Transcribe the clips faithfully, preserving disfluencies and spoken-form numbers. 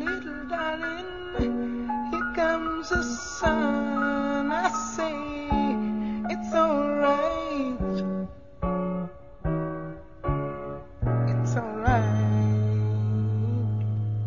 little darling, here comes the sun. I say it's alright, it's alright.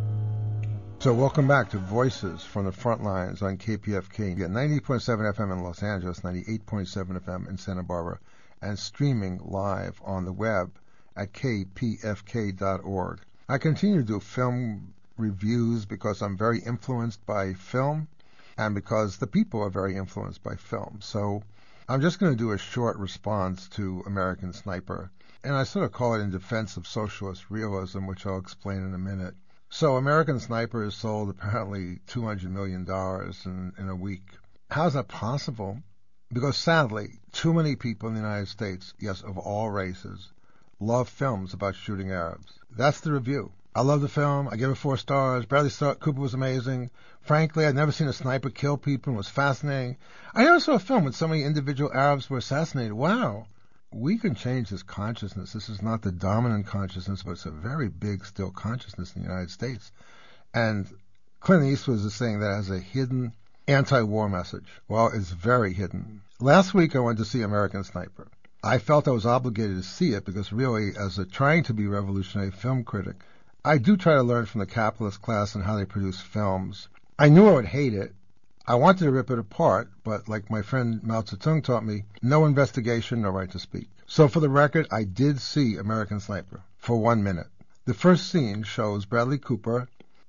So welcome back to Voices from the Front Lines on K P F K. You get ninety point seven F M in Los Angeles, ninety-eight point seven F M in Santa Barbara, and streaming live on the web at k p f k dot org. I continue to do film reviews because I'm very influenced by film and because the people are very influenced by film. So I'm just going to do a short response to American Sniper, and I sort of call it in defense of socialist realism, which I'll explain in a minute. So American Sniper has sold apparently two hundred million dollars in, in a week. How is that possible? Because sadly, too many people in the United States, yes, of all races, love films about shooting Arabs. That's the review. I love the film. I give it four stars. Bradley Cooper was amazing. Frankly, I'd never seen a sniper kill people. It was fascinating. I never saw a film when so many individual Arabs were assassinated. Wow. We can change this consciousness. This is not the dominant consciousness, but it's a very big still consciousness in the United States. And Clint Eastwood is saying that as a hidden anti-war message. Well, it's very hidden. Last week I went to see American Sniper. I felt I was obligated to see it because really, as a trying to be revolutionary film critic, I do try to learn from the capitalist class and how they produce films. I knew I would hate it. I wanted to rip it apart, but like my friend Mao Zedong taught me, no investigation, no right to speak. So for the record, I did see American Sniper for one minute. The first scene shows Bradley Cooper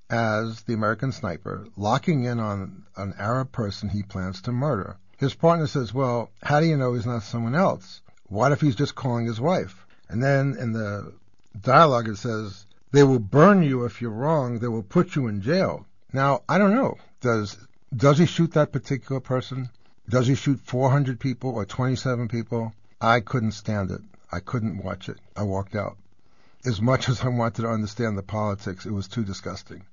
as the American Sniper locking in on an Arab person he plans to murder. His partner says, well, how do you know he's not someone else? What if he's just calling his wife? And then in the dialogue it says, they will burn you if you're wrong. They will put you in jail. Now, I don't know. Does does he shoot that particular person? Does he shoot four hundred people or twenty-seven people? I couldn't stand it. I couldn't watch it. I walked out. As much as I wanted to understand the politics, it was too disgusting.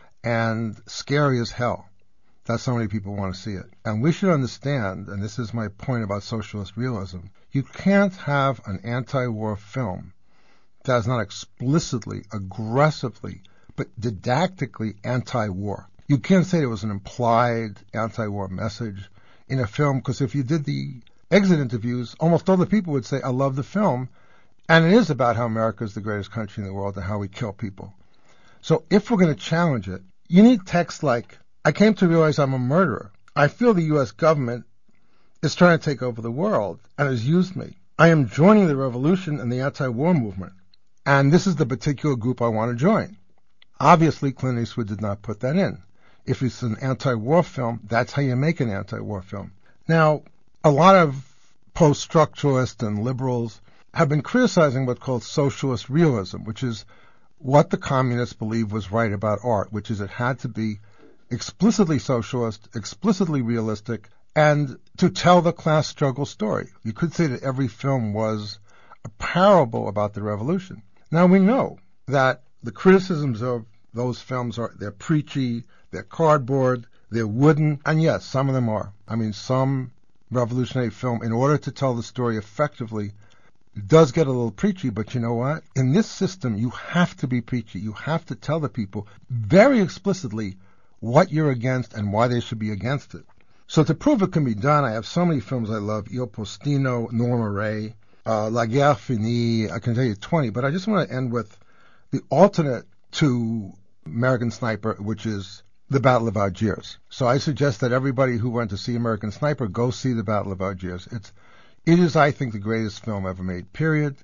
And scary as hell. That's how many people want to see it. And we should understand, and this is my point about socialist realism, you can't have an anti-war film that is not explicitly, aggressively, but didactically anti-war. You can't say there was an implied anti-war message in a film, because if you did the exit interviews, almost all the people would say, I love the film, and it is about how America is the greatest country in the world and how we kill people. So if we're going to challenge it, you need text like, I came to realize I'm a murderer. I feel the U S government is trying to take over the world and has used me. I am joining the revolution and the anti-war movement, and this is the particular group I want to join. Obviously, Clint Eastwood did not put that in. If it's an anti-war film, that's how you make an anti-war film. Now, a lot of post-structuralists and liberals have been criticizing what's called socialist realism, which is what the communists believed was right about art, which is it had to be explicitly socialist, explicitly realistic, and to tell the class struggle story. You could say that every film was a parable about the revolution. Now we know that the criticisms of those films are, they're preachy, they're cardboard, they're wooden, and yes, some of them are. I mean, some revolutionary film, in order to tell the story effectively, does get a little preachy, but you know what? In this system, you have to be preachy. You have to tell the people very explicitly what you're against and why they should be against it. So to prove it can be done, I have so many films I love, Il Postino, Norma Ray, uh, La Guerre Finie, I can tell you twenty, but I just want to end with the alternate to American Sniper, which is The Battle of Algiers. So I suggest that everybody who went to see American Sniper go see The Battle of Algiers. It's, it is, I think, the greatest film ever made, period,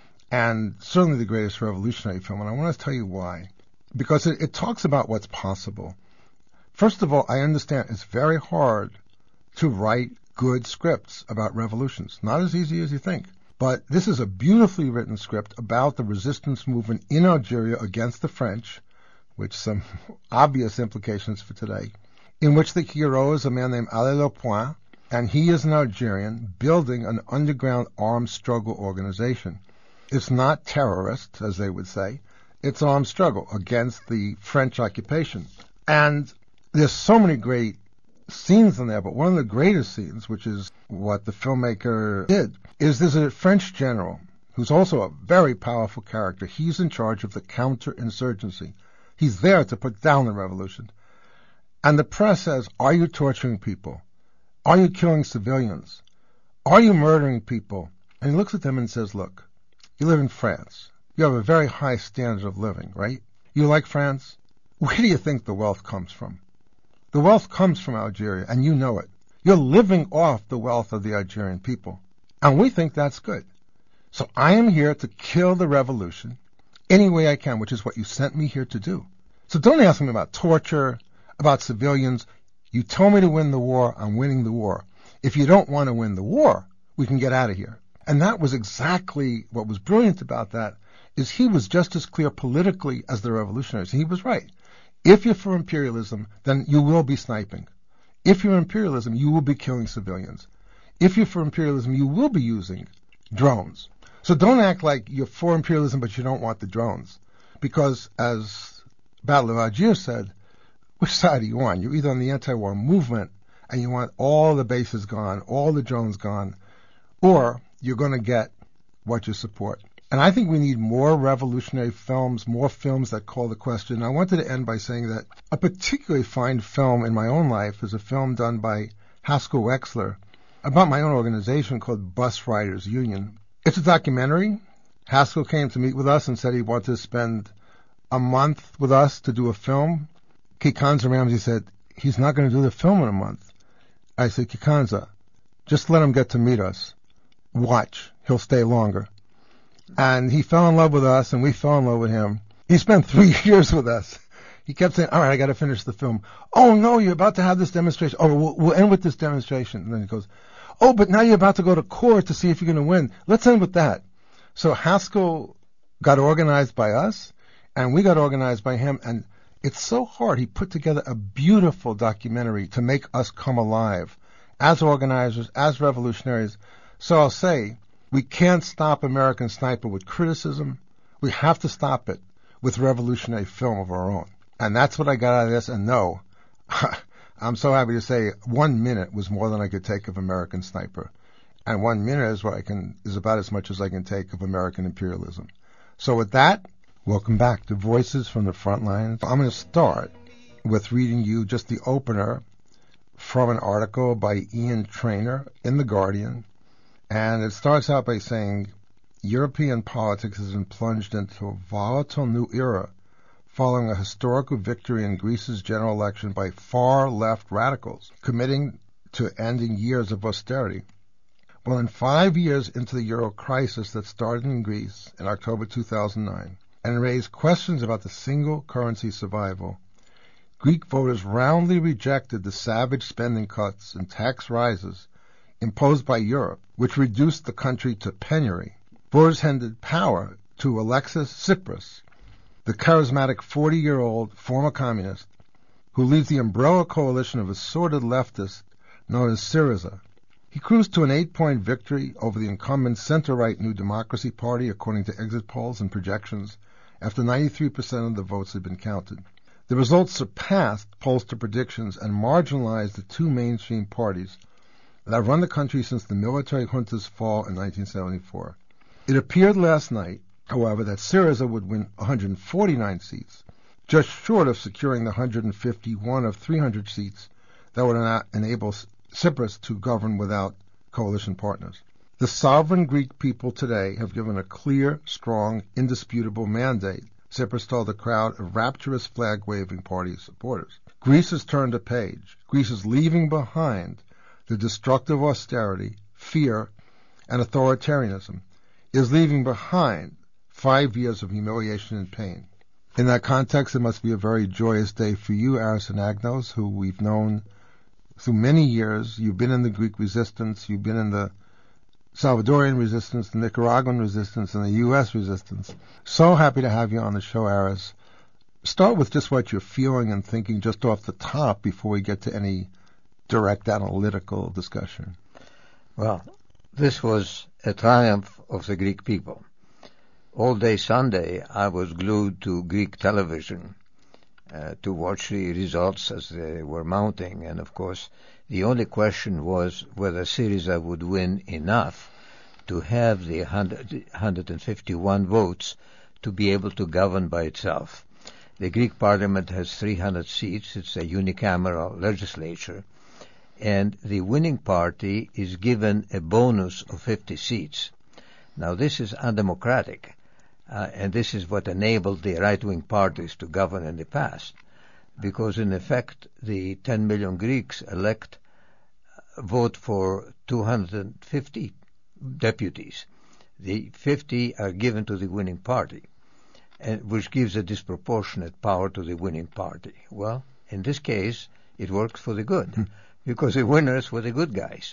and certainly the greatest revolutionary film, and I want to tell you why. Because it, it talks about what's possible. First of all, I understand it's very hard to write good scripts about revolutions. Not as easy as you think. But this is a beautifully written script about the resistance movement in Algeria against the French, which some obvious implications for today, in which the hero is a man named Alain Lepoint, and he is an Algerian building an underground armed struggle organization. It's not terrorist, as they would say. It's armed struggle against the French occupation. And there's so many great scenes in there, but one of the greatest scenes, which is what the filmmaker did, is there's a French general who's also a very powerful character. He's in charge of the counterinsurgency. He's there to put down the revolution. And the press says, are you torturing people? Are you killing civilians? Are you murdering people? And he looks at them and says, look, you live in France. You have a very high standard of living, right? You like France? Where do you think the wealth comes from? The wealth comes from Algeria, and you know it. You're living off the wealth of the Algerian people. And we think that's good. So I am here to kill the revolution any way I can, which is what you sent me here to do. So don't ask me about torture, about civilians. You told me to win the war. I'm winning the war. If you don't want to win the war, we can get out of here. And that was exactly what was brilliant about that, is he was just as clear politically as the revolutionaries. He was right. If you're for imperialism, then you will be sniping. If you're imperialism, you will be killing civilians. If you're for imperialism, you will be using drones. So don't act like you're for imperialism, but you don't want the drones. Because as Battle of Algiers said, which side are you on? You're either on the anti-war movement and you want all the bases gone, all the drones gone, or you're going to get what you support. And I think we need more revolutionary films, more films that call the question. I wanted to end by saying that a particularly fine film in my own life is a film done by Haskell Wexler about my own organization called Bus Riders Union. It's a documentary. Haskell came to meet with us and said he wanted to spend a month with us to do a film. Kikanza Ramsey said, he's not going to do the film in a month. I said, Kikanza, just let him get to meet us. Watch. He'll stay longer. And he fell in love with us, and we fell in love with him. He spent three years with us. He kept saying, all right, I got to finish the film. Oh, no, you're about to have this demonstration. Oh, we'll, we'll end with this demonstration. And then he goes, oh, but now you're about to go to court to see if you're going to win. Let's end with that. So Haskell got organized by us, and we got organized by him. And it's so hard. He put together a beautiful documentary to make us come alive as organizers, as revolutionaries. So I'll say, we can't stop American Sniper with criticism. We have to stop it with revolutionary film of our own. And that's what I got out of this. And no, I'm so happy to say one minute was more than I could take of American Sniper. And one minute is what I can is about as much as I can take of American imperialism. So with that, welcome back to Voices from the Front Lines. I'm going to start with reading you just the opener from an article by Ian Trainer in The Guardian. And it starts out by saying, European politics has been plunged into a volatile new era following a historical victory in Greece's general election by far-left radicals, committing to ending years of austerity. Well, in five years into the euro crisis that started in Greece in October two thousand nine and raised questions about the single currency survival, Greek voters roundly rejected the savage spending cuts and tax rises imposed by Europe, which reduced the country to penury. Voters handed power to Alexis Tsipras, the charismatic forty-year-old former communist who leads the umbrella coalition of assorted leftists known as Syriza. He cruised to an eight-point victory over the incumbent center-right New Democracy Party, according to exit polls and projections, after ninety-three percent of the votes had been counted. The results surpassed pollster predictions and marginalized the two mainstream parties that have run the country since the military junta's fall in nineteen seventy-four. It appeared last night, however, that Syriza would win one hundred forty-nine seats, just short of securing the one hundred fifty-one of three hundred seats that would enable Tsipras to govern without coalition partners. The sovereign Greek people today have given a clear, strong, indisputable mandate, Tsipras told the crowd of rapturous flag-waving party supporters. Greece has turned a page. Greece is leaving behind the destructive austerity, fear, and authoritarianism, is leaving behind five years of humiliation and pain. In that context, it must be a very joyous day for you, Aris Anagnos, who we've known through many years. You've been in the Greek resistance, you've been in the Salvadorian resistance, the Nicaraguan resistance, and the U S resistance. So happy to have you on the show, Aris. Start with just what you're feeling and thinking just off the top before we get to any direct analytical discussion. Well, this was a triumph of the Greek people. All day Sunday, I was glued to Greek television uh, to watch the results as they were mounting. And, of course, the only question was whether Syriza would win enough to have the one hundred fifty-one votes to be able to govern by itself. The Greek parliament has three hundred seats. It's a unicameral legislature. And the winning party is given a bonus of fifty seats. Now, this is undemocratic, uh, and this is what enabled the right-wing parties to govern in the past, because in effect, the ten million Greeks elect, uh, vote for two hundred fifty deputies. The fifty are given to the winning party, and which gives a disproportionate power to the winning party. Well, in this case, it works for the good, because the winners were the good guys.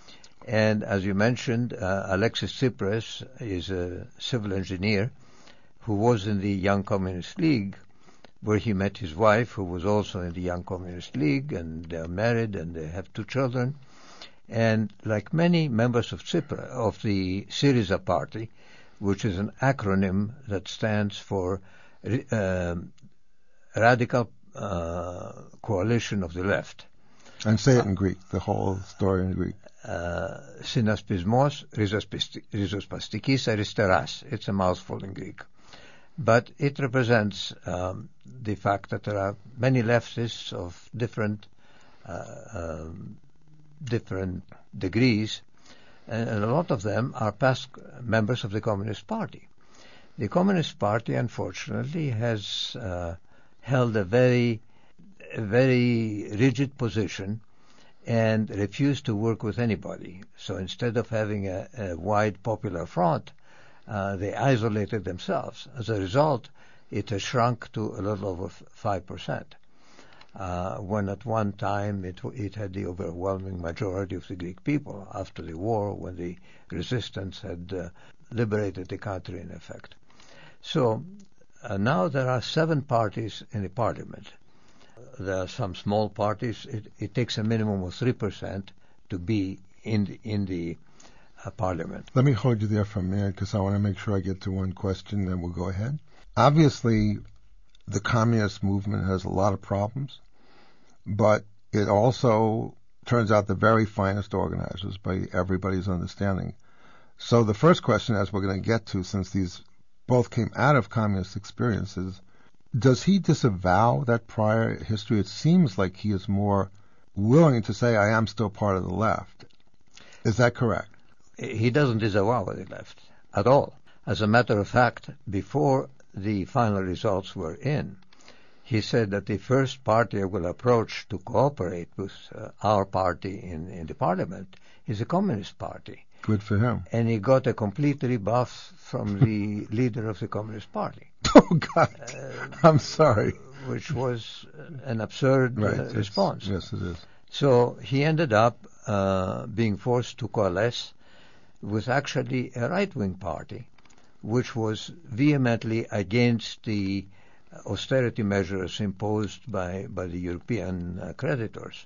And as you mentioned, uh, Alexis Tsipras is a civil engineer who was in the Young Communist League, where he met his wife, who was also in the Young Communist League, and they're married and they have two children. And like many members of Tsipras, of the Syriza party, which is an acronym that stands for uh, Radical uh, Coalition of the Left. And say it in Greek, the whole story in Greek. Uh, Συνασπισμός Ριζοσπαστικής Αριστεράς. It's a mouthful in Greek. But it represents um, the fact that there are many leftists of different uh, um, different degrees, and a lot of them are past members of the Communist Party. The Communist Party, unfortunately, has uh, held a very, a very rigid position and refused to work with anybody. So instead of having a, a wide popular front, uh, they isolated themselves. As a result, it has shrunk to a little over five percent. Uh, when at one time it, it had the overwhelming majority of the Greek people after the war, when the resistance had uh, liberated the country in effect. So uh, now there are seven parties in the parliament. There are some small parties. It, it takes a minimum of three percent to be in the, in the uh, parliament. Let me hold you there for a minute because I want to make sure I get to one question, then we'll go ahead. Obviously, the communist movement has a lot of problems, but it also turns out the very finest organizers by everybody's understanding. So the first question, as we're going to get to, since these both came out of communist experiences, does he disavow that prior history? It seems like he is more willing to say, I am still part of the left. Is that correct? He doesn't disavow the left at all. As a matter of fact, before the final results were in, he said that the first party I will approach to cooperate with uh, our party in, in the parliament is the Communist Party. Good for him. And he got a complete rebuff from the leader of the Communist Party. Oh, God. Uh, I'm sorry. Which was an absurd right. uh, response. Yes, it is. So he ended up uh, being forced to coalesce with actually a right-wing party, which was vehemently against the austerity measures imposed by, by the European uh, creditors.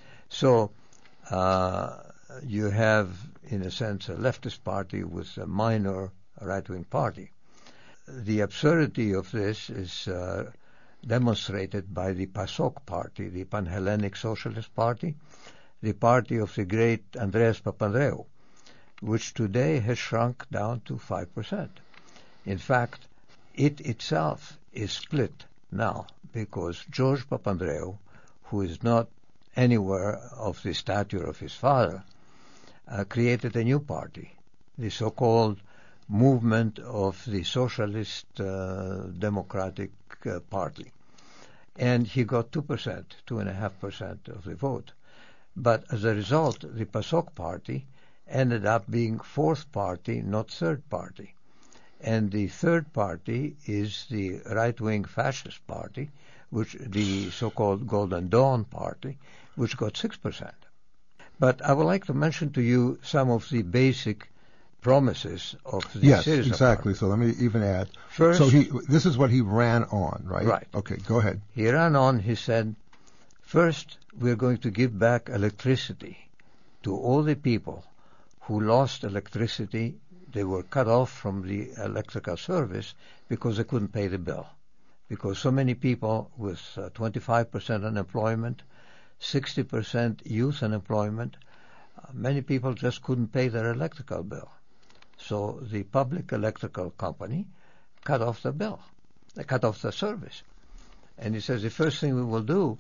So uh, you have, in a sense, a leftist party with a minor right-wing party. The absurdity of this is uh, demonstrated by the PASOK party, the Pan-Hellenic Socialist Party, the party of the great Andreas Papandreou, which today has shrunk down to five percent. In fact, it itself is split now because George Papandreou, who is not anywhere of the stature of his father, uh, created a new party, the so-called Movement of the Socialist uh, Democratic uh, Party. And he got two percent, two point five percent of the vote. But as a result, the PASOK party ended up being fourth party, not third party. And the third party is the right-wing fascist party, which the so-called Golden Dawn party, which got six percent. But I would like to mention to you some of the basic promises of the yes, Syriza exactly. party. So let me even add. First, so he, this is what he ran on, right? Right. Okay, go ahead. He ran on, he said, first, we're going to give back electricity to all the people who lost electricity. They were cut off from the electrical service because they couldn't pay the bill. Because so many people with uh, twenty-five percent unemployment, sixty percent youth unemployment, uh, many people just couldn't pay their electrical bill. So the public electrical company cut off the bill. They cut off the service. And he says the first thing we will do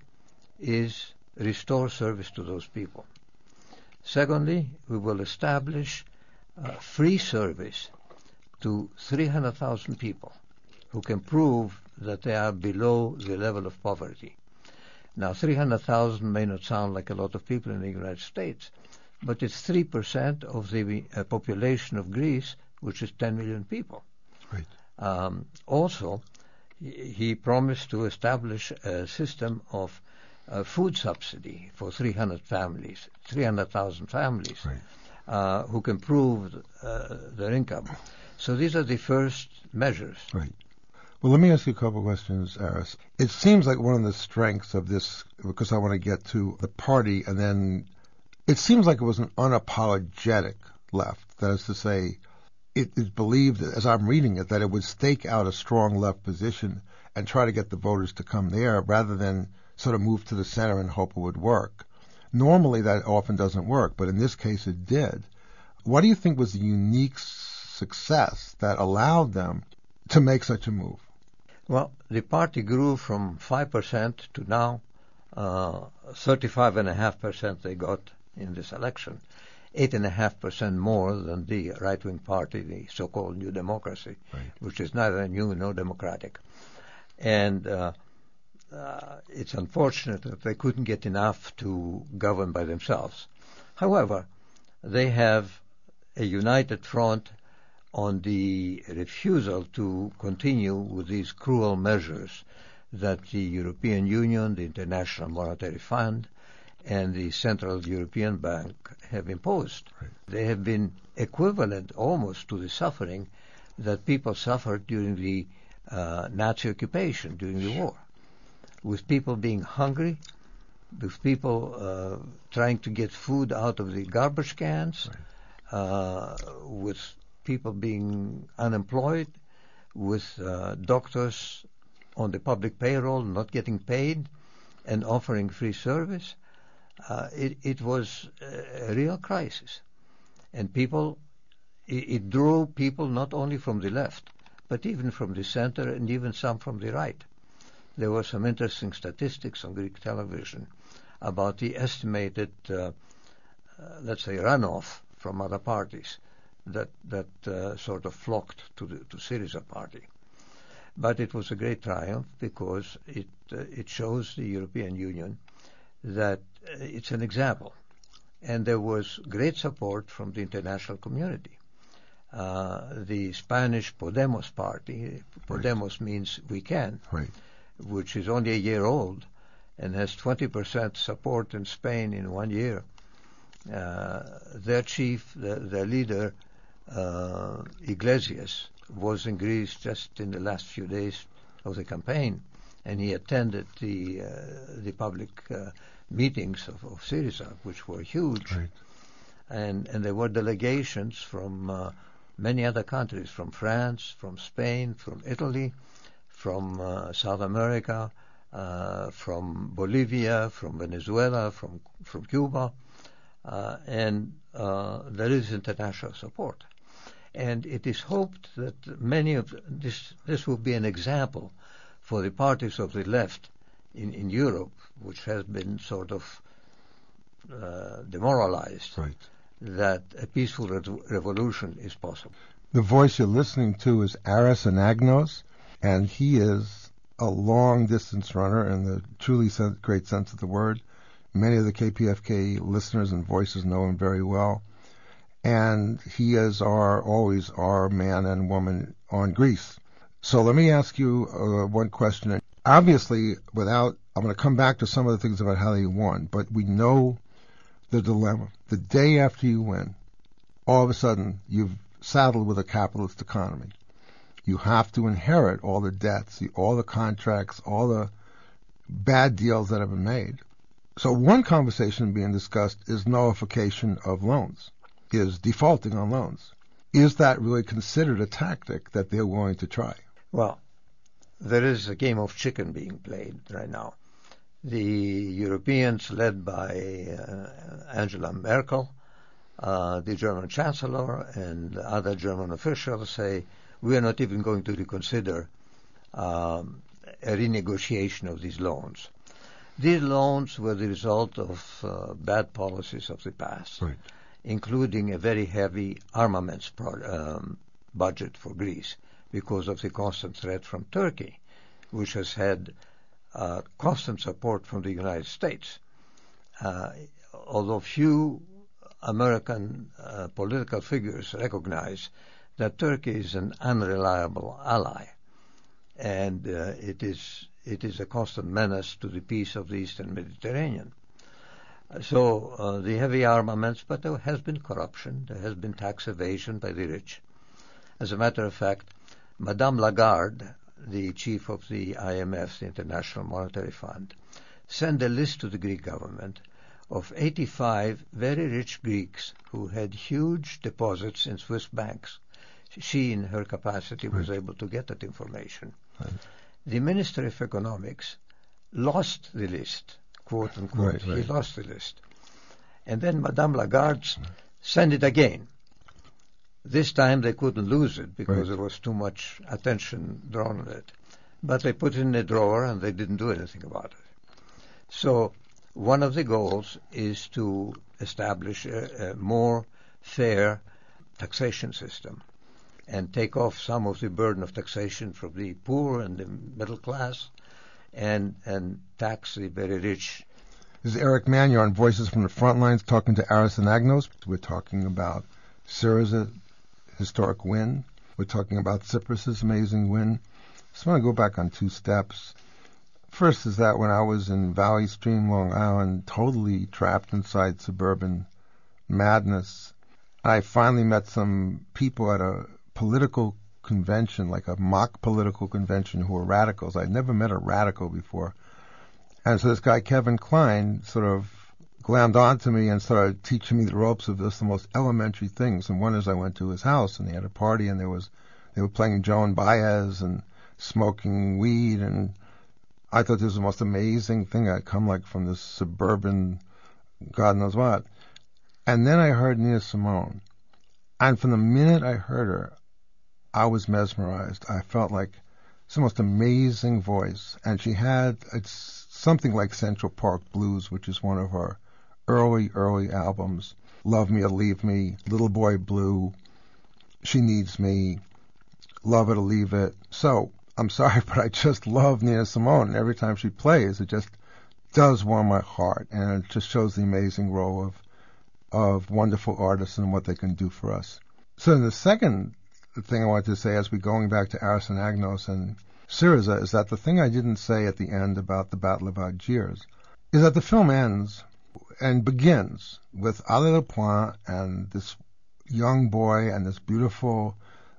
is restore service to those people. Secondly, we will establish uh, free service to three hundred thousand people who can prove that they are below the level of poverty. Now, three hundred thousand may not sound like a lot of people in the United States, but it's three percent of the uh, population of Greece, which is ten million people. Right. Um, also, he promised to establish a system of uh, food subsidy for three hundred families, three hundred thousand families, Right. uh, who can prove uh, their income. So these are the first measures. Right. Well, let me ask you a couple of questions, Aris. It seems like one of the strengths of this, because I want to get to the party, and then it seems like it was an unapologetic left. That is to say, it is believed, as I'm reading it, that it would stake out a strong left position and try to get the voters to come there rather than sort of move to the center and hope it would work. Normally, that often doesn't work, but in this case, it did. What do you think was the unique success that allowed them to make such a move? Well, the party grew from five percent to now uh, thirty-five point five percent they got in this election, eight point five percent more than the right-wing party, the so-called New Democracy, right. which is neither new nor democratic. And uh, uh, it's unfortunate that they couldn't get enough to govern by themselves. However, they have a united front on the refusal to continue with these cruel measures that the European Union, the International Monetary Fund, and the Central European Bank have imposed. Right. They have been equivalent almost to the suffering that people suffered during the uh, Nazi occupation, during the war, with people being hungry, with people uh, trying to get food out of the garbage cans, right. uh, with people being unemployed, with uh, doctors on the public payroll not getting paid and offering free service. Uh, it, it was a real crisis. And people, it, it drew people not only from the left, but even from the center and even some from the right. There were some interesting statistics on Greek television about the estimated, uh, uh, let's say, runoff from other parties that that uh, sort of flocked to the to Syriza party. But it was a great triumph because it uh, it shows the European Union that uh, it's an example. And there was great support from the international community. Uh, the Spanish Podemos party, Podemos right. means we can, right. which is only a year old and has twenty percent support in Spain in one year. Uh, their chief, the, their leader, uh, Iglesias, was in Greece just in the last few days of the campaign, and he attended the uh, the public uh, meetings of, of Syriza, which were huge. Right. And and there were delegations from uh, many other countries, from France, from Spain, from Italy, from uh, South America, uh, from Bolivia, from Venezuela, from from Cuba, uh, and uh, there is international support. And it is hoped that many of this this will be an example for the parties of the left in, in Europe, which has been sort of uh, demoralized, right. that a peaceful re- revolution is possible. The voice you're listening to is Aris Anagnos, and he is a long-distance runner in the truly sen- great sense of the word. Many of the K P F K listeners and voices know him very well. And he is our always our man and woman on Greece. So let me ask you uh, one question. Obviously, without, I'm going to come back to some of the things about how they won, but we know the dilemma. The day after you win, all of a sudden you've saddled with a capitalist economy. You have to inherit all the debts, all the contracts, all the bad deals that have been made. So one conversation being discussed is nullification of loans, is defaulting on loans. Is that really considered a tactic that they're going to try? Well, there is a game of chicken being played right now. The Europeans, led by uh, Angela Merkel, uh, the German Chancellor, and other German officials say, we are not even going to reconsider um, a renegotiation of these loans. These loans were the result of uh, bad policies of the past, Right. including a very heavy armaments pro- um, budget for Greece because of the constant threat from Turkey, which has had uh, constant support from the United States. Uh, although few American uh, political figures recognize that Turkey is an unreliable ally, and uh, it is it is a constant menace to the peace of the Eastern Mediterranean. So uh, the heavy armaments, but there has been corruption, there has been tax evasion by the rich. As a matter of fact, Madame Lagarde, the chief of the I M F, the International Monetary Fund, sent a list to the Greek government of eighty-five very rich Greeks who had huge deposits in Swiss banks. She, in her capacity, was Right. able to get that information. Right. The Minister of Economics lost the list, quote unquote. Right, right. He lost the list. And then Madame Lagarde sent it again. This time they couldn't lose it because Right. there was too much attention drawn on it. But they put it in a drawer and they didn't do anything about it. So one of the goals is to establish a, a more fair taxation system and take off some of the burden of taxation from the poor and the middle class and and tax the very rich. This is Eric Mann. You're on Voices from the Frontlines talking to Aris Anagnos. We're talking about Syriza's historic win. We're talking about Tsipras's amazing win. I just want to go back on two steps. First is that when I was in Valley Stream, Long Island, totally trapped inside suburban madness, I finally met some people at a political convention, like a mock political convention, who were radicals. I'd never met a radical before. And so this guy, Kevin Klein, sort of glammed onto me and started teaching me the ropes of just the most elementary things. And one is I went to his house and he had a party and there was, they were playing Joan Baez and smoking weed, and I thought this was the most amazing thing. I'd come like from this suburban God knows what. And then I heard Nina Simone. And from the minute I heard her, I was mesmerized. I felt like it's the most amazing voice. And she had, it's something like Central Park Blues, which is one of her early, early albums. Love Me or Leave Me, Little Boy Blue, She Needs Me, Love It or Leave It. So, I'm sorry, but I just love Nina Simone. And every time she plays, it just does warm my heart. And it just shows the amazing role of of wonderful artists and what they can do for us. So the second thing I wanted to say as we're going back to Aris Anagnos and Syriza is that the thing I didn't say at the end about the Battle of Algiers is that the film ends and begins with Ali Lapointe and this young boy and this beautiful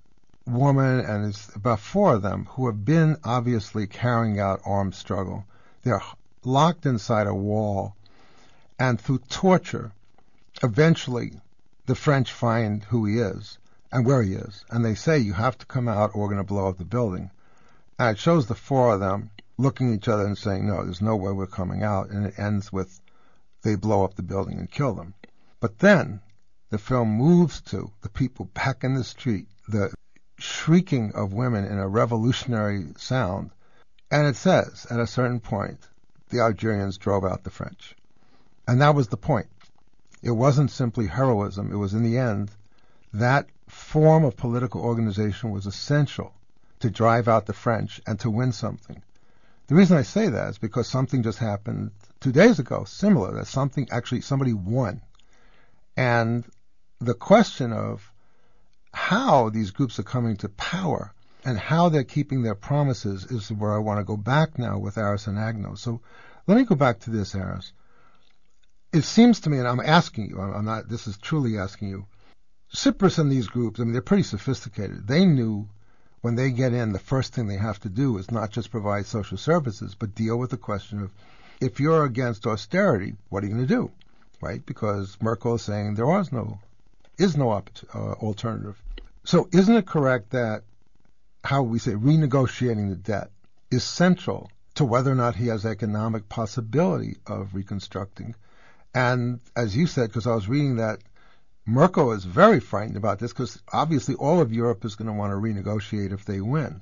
woman, and it's about four of them who have been obviously carrying out armed struggle. They're locked inside a wall, and through torture, eventually the French find who he is and where he is, and they say, you have to come out or we're going to blow up the building. And it shows the four of them looking at each other and saying, no, there's no way we're coming out, and it ends with they blow up the building and kill them. But then the film moves to the people back in the street, the shrieking of women in a revolutionary sound, and it says, at a certain point, the Algerians drove out the French. And that was the point. It wasn't simply heroism. It was, in the end, that form of political organization was essential to drive out the French and to win something. The reason I say that is because something just happened two days ago, similar, that something, actually, somebody won. And the question of how these groups are coming to power and how they're keeping their promises is where I want to go back now with Aris Anagnos. So let me go back to this, Aris. It seems to me, and I'm asking you, I'm not, this is truly asking you, Tsipras and these groups, I mean, they're pretty sophisticated. They knew when they get in, the first thing they have to do is not just provide social services, but deal with the question of, if you're against austerity, what are you going to do, right? Because Merkel is saying there was no, is no op- uh, alternative. So isn't it correct that, how we say, renegotiating the debt is central to whether or not he has economic possibility of reconstructing? And as you said, because I was reading that Merkel is very frightened about this, because obviously all of Europe is going to want to renegotiate if they win.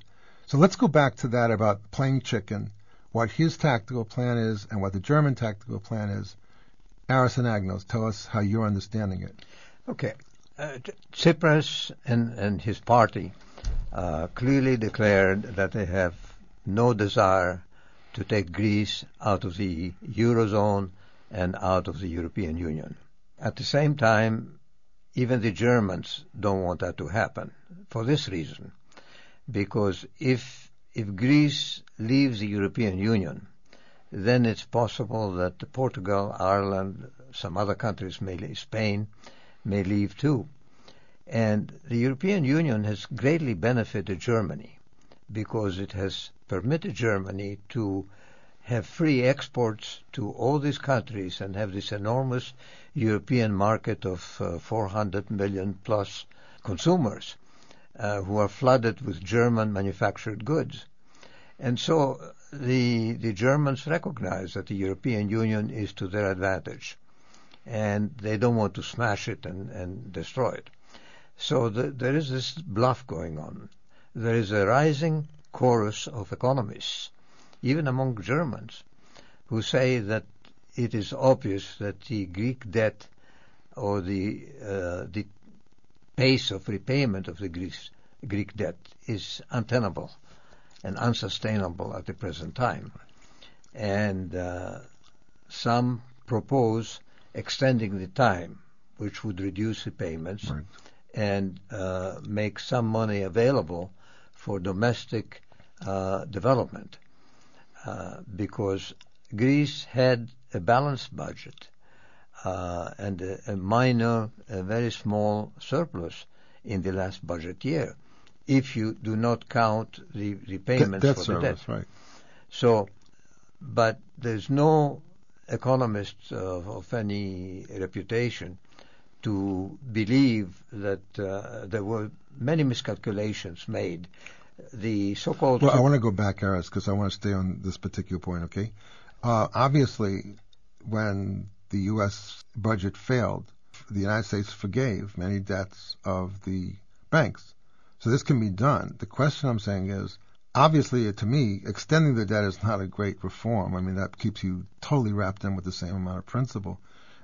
So let's go back to that about playing chicken, what his tactical plan is and what the German tactical plan is. Aris Anagnos, tell us how you're understanding it. Okay. Uh, Tsipras and, and his party uh, clearly declared that they have no desire to take Greece out of the Eurozone and out of the European Union. At the same time, even the Germans don't want that to happen for this reason, because if if Greece leaves the European Union, then it's possible that Portugal, Ireland, some other countries, mainly Spain, may leave too. And the European Union has greatly benefited Germany because it has permitted Germany to have free exports to all these countries and have this enormous European market of uh, four hundred million plus consumers uh, who are flooded with German manufactured goods. And so the the Germans recognize that the European Union is to their advantage, and they don't want to smash it and, and destroy it. So the, there is this bluff going on. There is a rising chorus of economists, even among Germans, who say that it is obvious that the Greek debt or the uh, the pace of repayment of the Greece, Greek debt is untenable and unsustainable at the present time. And uh, some propose extending the time, which would reduce the payments right. and uh, make some money available for domestic uh, development. Uh, because Greece had a balanced budget uh, and a, a minor, a very small surplus in the last budget year, if you do not count the, the payments debt for service, the debt. Right. So, but there's no economist uh, of any reputation to believe that uh, there were many miscalculations made. The so-called... Well, I want to go back, Aris, because I want to stay on this particular point, okay? Uh, obviously, when the U S budget failed, the United States forgave many debts of the banks. So this can be done. The question I'm saying is, obviously, to me, extending the debt is not a great reform. I mean, that keeps you totally wrapped in with the same amount of principal.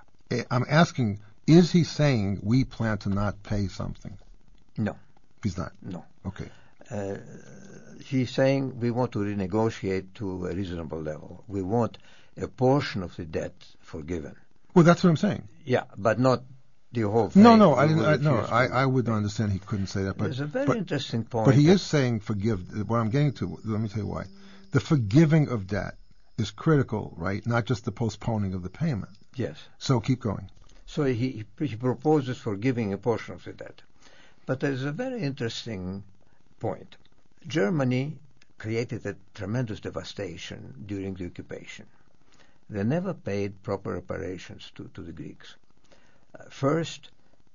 I'm asking, is he saying we plan to not pay something? No. He's not? No. Okay. Uh, he's saying we want to renegotiate to a reasonable level. We want a portion of the debt forgiven. Well, that's what I'm saying. Yeah, but not the whole thing. No, no, We I didn't. I, no, refuse to- I, I would understand he couldn't say that. But There's a very but, interesting point. but he that- is saying forgive. What I'm getting to, let me tell you why. The forgiving of debt is critical, right? Not just the postponing of the payment. Yes. So keep going. So he, he proposes forgiving a portion of the debt. But there's a very interesting point. Germany created a tremendous devastation during the occupation. They never paid proper reparations to, to the Greeks. Uh, first,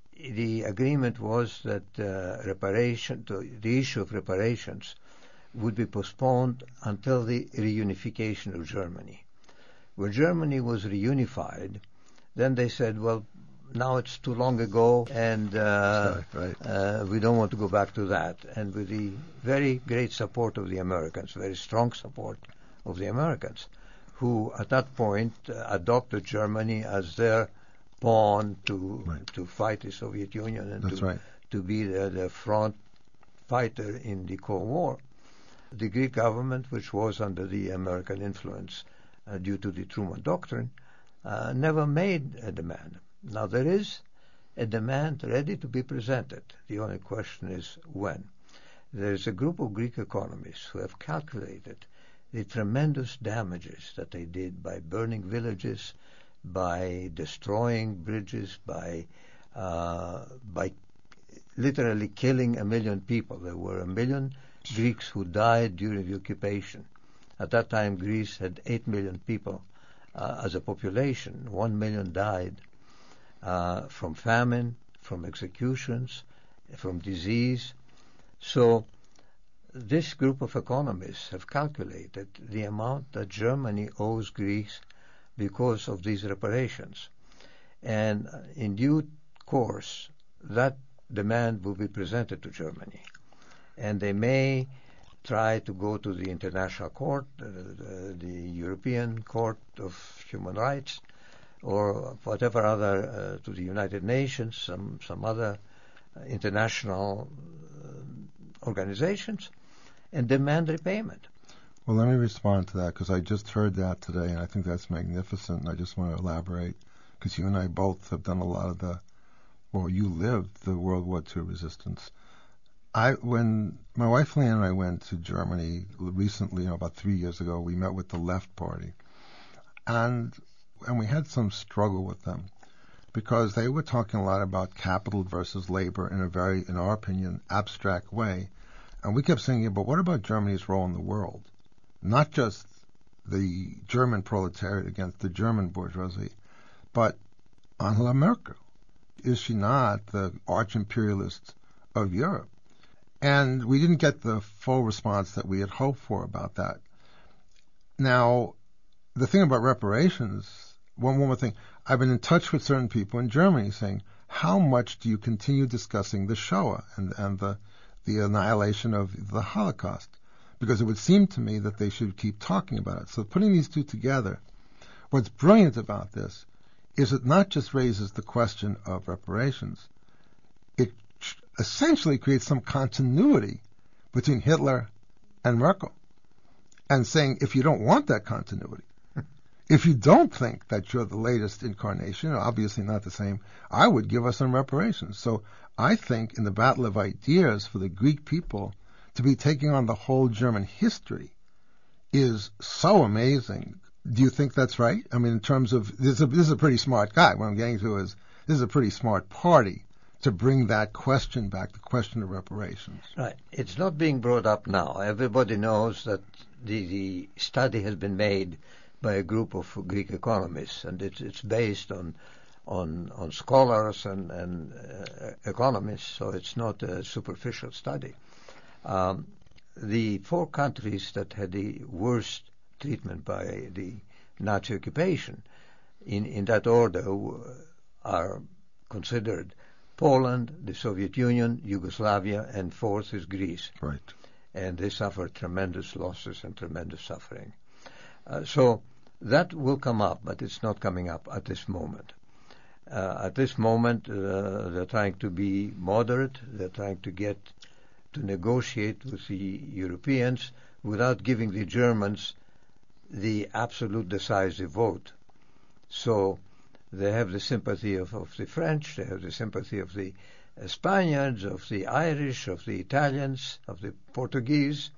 the agreement was that uh, reparation, to, the issue of reparations would be postponed until the reunification of Germany. When Germany was reunified, then they said, well, now it's too long ago, and uh, Right. uh, we don't want to go back to that. And with the very great support of the Americans, very strong support of the Americans, who at that point uh, adopted Germany as their pawn to Right. to fight the Soviet Union and That's to, right. to be the, the front fighter in the Cold War. The Greek government, which was under the American influence uh, due to the Truman Doctrine, uh, never made a demand. Now there is a demand ready to be presented. The only question is when. There is a group of Greek economists who have calculated the tremendous damages that they did by burning villages, by destroying bridges, by uh, by literally killing a million people. There were a million Greeks who died during the occupation. At that time, Greece had eight million people uh, as a population. One million died uh, from famine, from executions, from disease. So this group of economists have calculated the amount that Germany owes Greece because of these reparations. And in due course, that demand will be presented to Germany. And they may try to go to the International Court, uh, the, the European Court of Human Rights, or whatever other, uh, to the United Nations, some, some other uh, international uh, organizations, and demand repayment. Well, let me respond to that, because I just heard that today, and I think that's magnificent, and I just want to elaborate, because you and I both have done a lot of the, well, you lived the World War Two resistance. I, when my wife Leanne and I went to Germany recently, you know, about three years ago, we met with the Left Party, and and we had some struggle with them, because they were talking a lot about capital versus labor in a very, in our opinion, abstract way, and we kept saying, yeah, but what about Germany's role in the world? Not just the German proletariat against the German bourgeoisie, but Angela Merkel. Is she not the arch-imperialist of Europe? And we didn't get the full response that we had hoped for about that. Now, the thing about reparations, one, one more thing, I've been in touch with certain people in Germany saying, how much do you continue discussing the Shoah and, and the, the annihilation of the Holocaust? Because it would seem to me that they should keep talking about it. So putting these two together, what's brilliant about this is it not just raises the question of reparations, it essentially creates some continuity between Hitler and Merkel, and saying, if you don't want that continuity, if you don't think that you're the latest incarnation, obviously not the same, I would give us some reparations. So I think in the battle of ideas for the Greek people, to be taking on the whole German history is so amazing. Do you think that's right? I mean, in terms of, this is a, this is a pretty smart guy. What I'm getting to is, this is a pretty smart party to bring that question back, the question of reparations. Right. It's not being brought up now. Everybody knows that the, the study has been made by a group of Greek economists, and it's, it's based on on on scholars and, and uh, economists, so it's not a superficial study. Um, the four countries that had the worst treatment by the Nazi occupation, in, in that order, are considered Poland, the Soviet Union, Yugoslavia, and fourth is Greece. Right. And they suffered tremendous losses and tremendous suffering. Uh, so that will come up, but it's not coming up at this moment. Uh, at this moment, uh, they're trying to be moderate. They're trying to get to negotiate with the Europeans without giving the Germans the absolute decisive vote. So they have the sympathy of, of the French, they have the sympathy of the uh, Spaniards, of the Irish, of the Italians, of the Portuguese.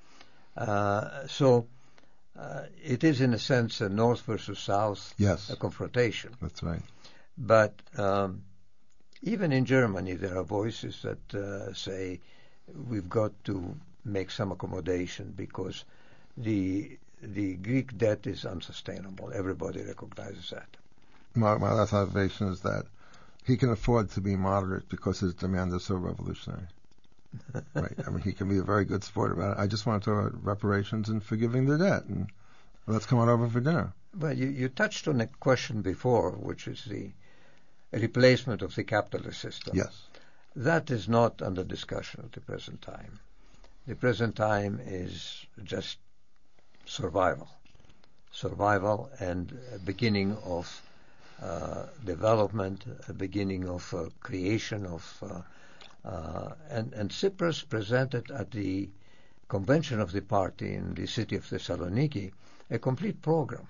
Uh, so uh, it is, in a sense, a North versus South yes. a confrontation. That's right. But um, even in Germany, there are voices that uh, say, we've got to make some accommodation because the the Greek debt is unsustainable. Everybody recognizes that. My, my last observation is that he can afford to be moderate because his demand is so revolutionary. Right. I mean, he can be a very good sport about it. I just want to talk about reparations and forgiving the debt, and let's come on over for dinner. Well, you, you touched on a question before, which is the replacement of the capitalist system. Yes. That is not under discussion at the present time. The present time is just survival. Survival and a beginning of uh, development, a beginning of uh, creation of... Uh, uh, and, and Tsipras presented at the convention of the party in the city of Thessaloniki a complete program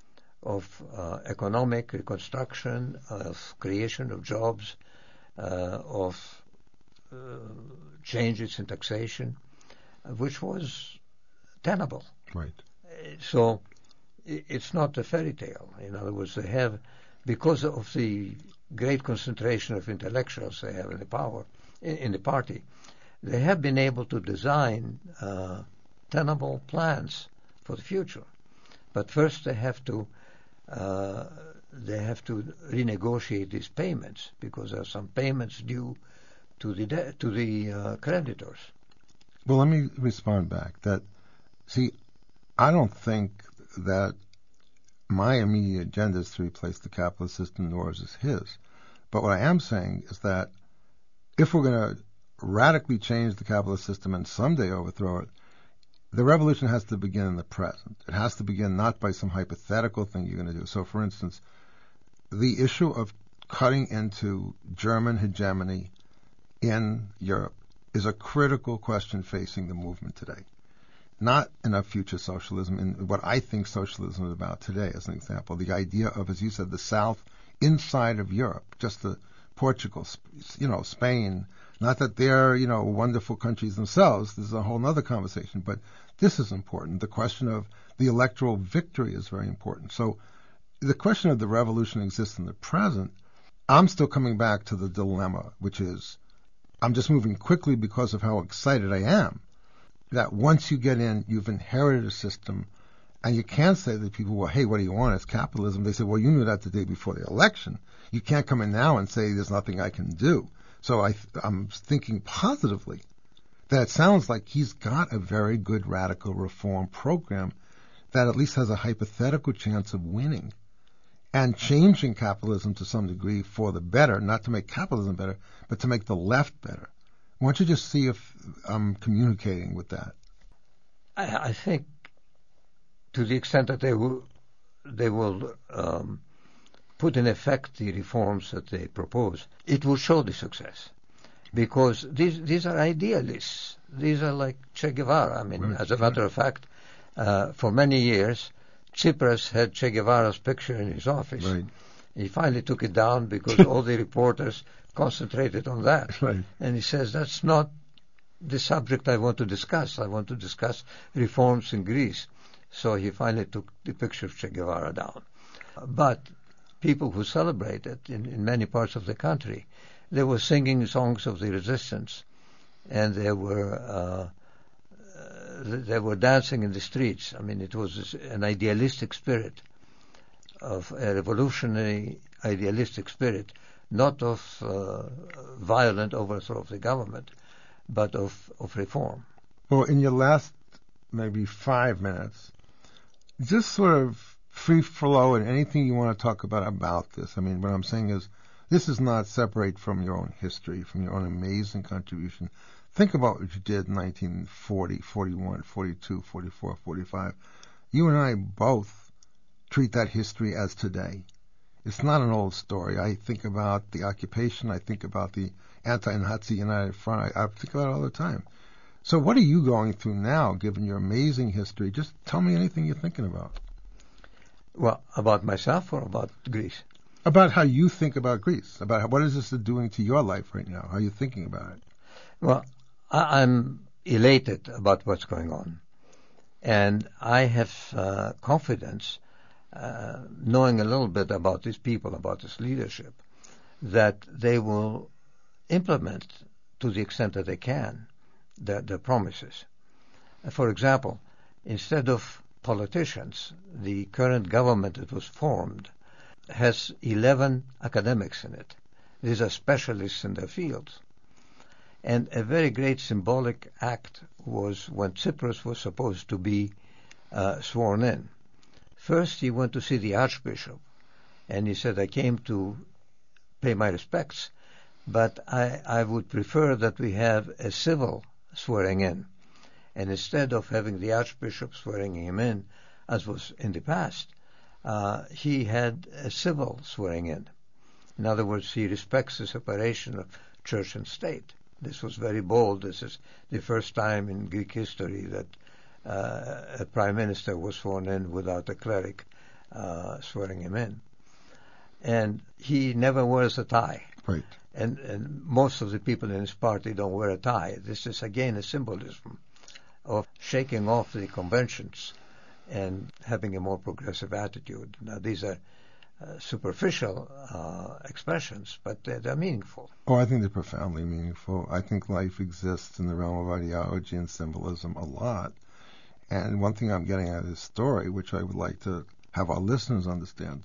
of uh, economic reconstruction, of creation of jobs, Uh, of uh, changes in taxation, uh, which was tenable. Right. Uh, so I- it's not a fairy tale. In other words, they have, because of the great concentration of intellectuals they have in the power, in, in the party, they have been able to design uh, tenable plans for the future. But first they have to uh, they have to renegotiate these payments because there are some payments due to the de- to the uh, creditors. Well, let me respond back. That see, I don't think that my immediate agenda is to replace the capitalist system, nor is it his. But what I am saying is that if we're going to radically change the capitalist system and someday overthrow it, the revolution has to begin in the present. It has to begin not by some hypothetical thing you're going to do. So, for instance, the issue of cutting into German hegemony in Europe is a critical question facing the movement today. Not in a future socialism, in what I think socialism is about today, as an example. The idea of, as you said, the South inside of Europe, just the Portugal, you know, Spain. Not that they're, you know, wonderful countries themselves. This is a whole other conversation. But this is important. The question of the electoral victory is very important. So the question of the revolution exists in the present. I'm still coming back to the dilemma, which is I'm just moving quickly because of how excited I am. That once you get in, you've inherited a system, and you can't say to people, well, hey, what do you want? It's capitalism. They say, well, you knew that the day before the election. You can't come in now and say there's nothing I can do. So I, I'm thinking positively that it sounds like he's got a very good radical reform program that at least has a hypothetical chance of winning and changing capitalism to some degree for the better, not to make capitalism better, but to make the left better. Why don't you just see if I'm communicating with that? I, I think to the extent that they will, they will um, put in effect the reforms that they propose, it will show the success. Because these these are idealists. These are like Che Guevara. I mean, right. As a matter of fact, uh, for many years, Tsipras had Che Guevara's picture in his office. Right. He finally took it down because all the reporters concentrated on that. Right. And he says, that's not the subject I want to discuss. I want to discuss reforms in Greece. So he finally took the picture of Che Guevara down. But people who celebrated in, in many parts of the country, they were singing songs of the resistance, and they were uh, they were dancing in the streets. I mean, it was an idealistic spirit, of a revolutionary idealistic spirit, not of uh, violent overthrow of the government, but of, of reform. Well, in your last maybe five minutes, just sort of free flow and anything you want to talk about about this. I mean, what I'm saying is, this is not separate from your own history, from your own amazing contribution. Think about what you did in nineteen forty, forty-one, forty-two, forty-four, forty-five. You and I both treat that history as today. It's not an old story. I think about the occupation. I think about the anti-Nazi United Front. I, I think about it all the time. So what are you going through now, given your amazing history? Just tell me anything you're thinking about. Well, about myself or about Greece? About how you think about Greece. About how, what is this doing to your life right now? How are you thinking about it? Well, I, I'm elated about what's going on. And I have uh, confidence, uh, knowing a little bit about these people, about this leadership, that they will implement, to the extent that they can, their, their promises. For example, instead of politicians, the current government that was formed has eleven academics in it. These are specialists in their fields. And a very great symbolic act was when Tsipras was supposed to be uh, sworn in. First, he went to see the Archbishop, and he said, I came to pay my respects, but I, I would prefer that we have a civil swearing in. And instead of having the Archbishop swearing him in, as was in the past, uh, he had a civil swearing in. In other words, he respects the separation of church and state. This was very bold. This is the first time in Greek history that uh, a prime minister was sworn in without a cleric uh, swearing him in. And he never wears a tie. Right. And, and most of the people in his party don't wear a tie. This is, again, a symbolism of shaking off the conventions and having a more progressive attitude. Now, these are uh, superficial uh, expressions, but they're, they're meaningful. Oh, I think they're profoundly meaningful. I think life exists in the realm of ideology and symbolism a lot. And one thing I'm getting out of this story, which I would like to have our listeners understand,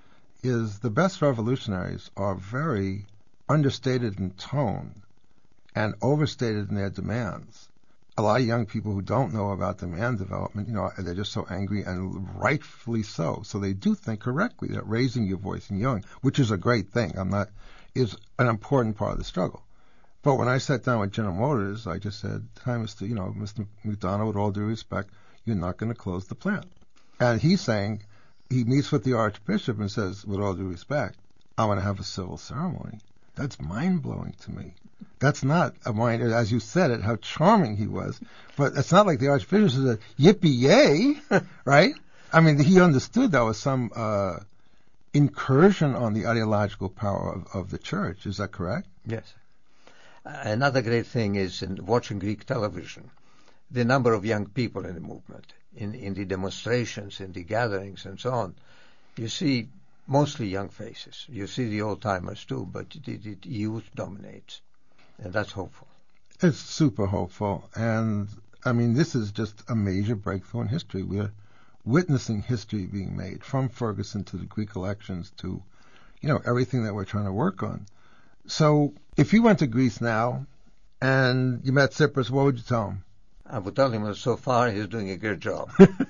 is the best revolutionaries are very understated in tone and overstated in their demands. A lot of young people who don't know about demand development, you know, they're just so angry, and rightfully so. So they do think correctly that raising your voice and yelling, which is a great thing, I'm not, is an important part of the struggle. But when I sat down with General Motors, I just said, "Hi, Mister You know, Mister McDonough, with all due respect, you're not going to close the plant." And he's saying, he meets with the Archbishop and says, "With all due respect, I want to have a civil ceremony." That's mind-blowing to me. That's not a mind, as you said it, how charming he was. But it's not like the Archbishop said, "Yippee-yay," right? I mean, he understood that was some uh, incursion on the ideological power of, of the church. Is that correct? Yes. Another great thing is in watching Greek television, the number of young people in the movement, in, in the demonstrations, in the gatherings, and so on. You see mostly young faces. You see the old-timers too, but the, the youth dominates, and that's hopeful. It's super hopeful, and I mean, this is just a major breakthrough in history. We're witnessing history being made, from Ferguson to the Greek elections to, you know, everything that we're trying to work on. So if you went to Greece now and you met Tsipras, what would you tell him? I would tell him that so far he's doing a great job.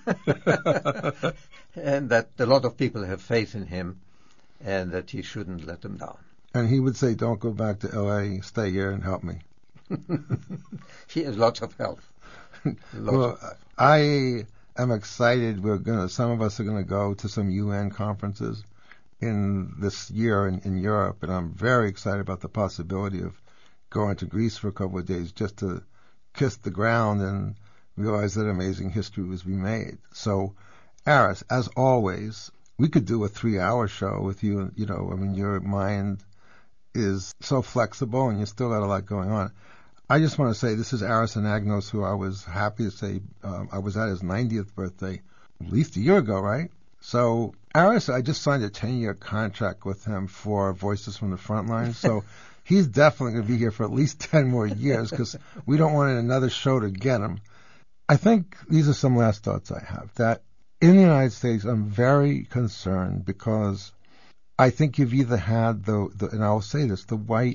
And that a lot of people have faith in him and that he shouldn't let them down. And he would say, "Don't go back to L A, stay here and help me." He has lots of help. Lots well, of help. I am excited. We're gonna. Some of us are gonna go to some U N conferences in this year in, in Europe, and I'm very excited about the possibility of going to Greece for a couple of days just to kiss the ground and realize that amazing history was being made. So, Aris, as always, we could do a three-hour show with you. You know, I mean, your mind is so flexible, and you still got a lot going on. I just want to say this is Aris Anagnos, who I was happy to say um, I was at his ninetieth birthday at least a year ago, right? So, Aris, I just signed a ten-year contract with him for Voices from the Frontline, so he's definitely going to be here for at least ten more years because we don't want another show to get him. I think these are some last thoughts I have, that in the United States I'm very concerned because I think you've either had the, the and I'll say this, the white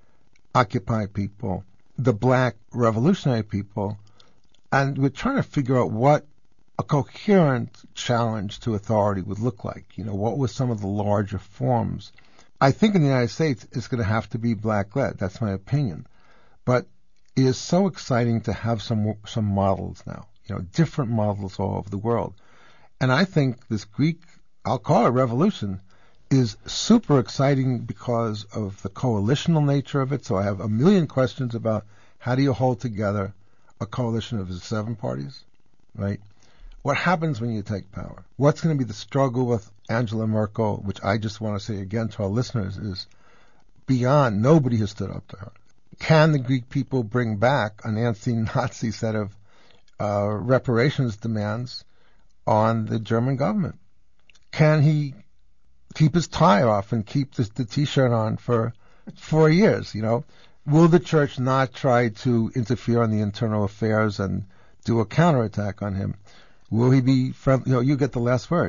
Occupy people, the black revolutionary people, and we're trying to figure out what a coherent challenge to authority would look like. You know, what were some of the larger forms? I think in the United States it's going to have to be black-led. That's my opinion. But it is so exciting to have some some models now, you know, different models all over the world. And I think this Greek, I'll call it revolution, is super exciting because of the coalitional nature of it. So I have a million questions about how do you hold together a coalition of the seven parties, right? What happens when you take power? What's going to be the struggle with Angela Merkel, which I just want to say again to our listeners, is beyond. Nobody has stood up to her. Can the Greek people bring back an anti-Nazi set of uh, reparations demands on the German government? Can he keep his tie off and keep the, the T-shirt on for four years? You know, will the church not try to interfere in the internal affairs and do a counterattack on him? Will he be friendly? You know, you get the last word.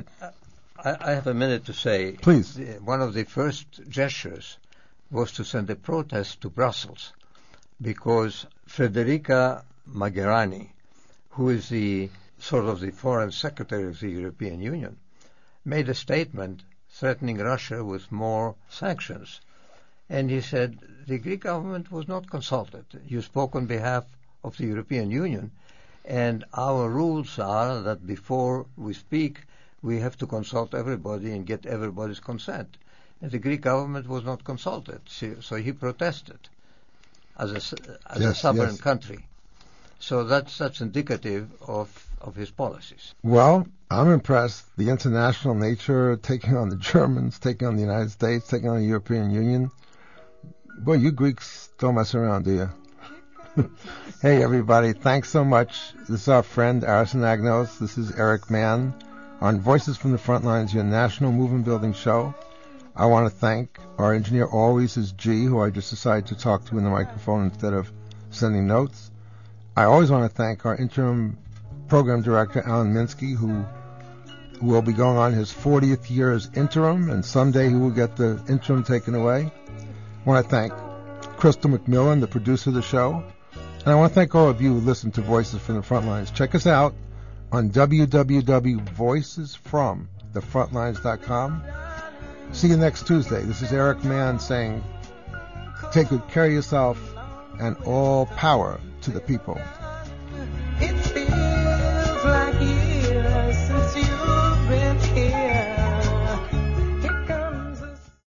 I, I have a minute to say. Please. The, one of the first gestures was to send a protest to Brussels because Federica Mogherini, who is the sort of the foreign secretary of the European Union, made a statement threatening Russia with more sanctions. And he said, the Greek government was not consulted. You spoke on behalf of the European Union, and our rules are that before we speak, we have to consult everybody and get everybody's consent. And the Greek government was not consulted, so he protested as a, as yes, a sovereign yes. country. So that's that's indicative of, of his policies. Well, I'm impressed. The international nature, taking on the Germans, taking on the United States, taking on the European Union. Boy, you Greeks don't mess around, do you? Hey, everybody. Thanks so much. This is our friend, Aris Anagnos. This is Eric Mann on Voices from the Frontlines, your national movement building show. I want to thank our engineer always is G, who I just decided to talk to in the microphone instead of sending notes. I always want to thank our interim program director, Alan Minsky, who will be going on his fortieth year as interim, and someday he will get the interim taken away. I want to thank Crystal McMillan, the producer of the show. And I want to thank all of you who listen to Voices from the Frontlines. Check us out on w w w dot voices from the frontlines dot com. See you next Tuesday. This is Eric Mann saying, take good care of yourself and all power to the people.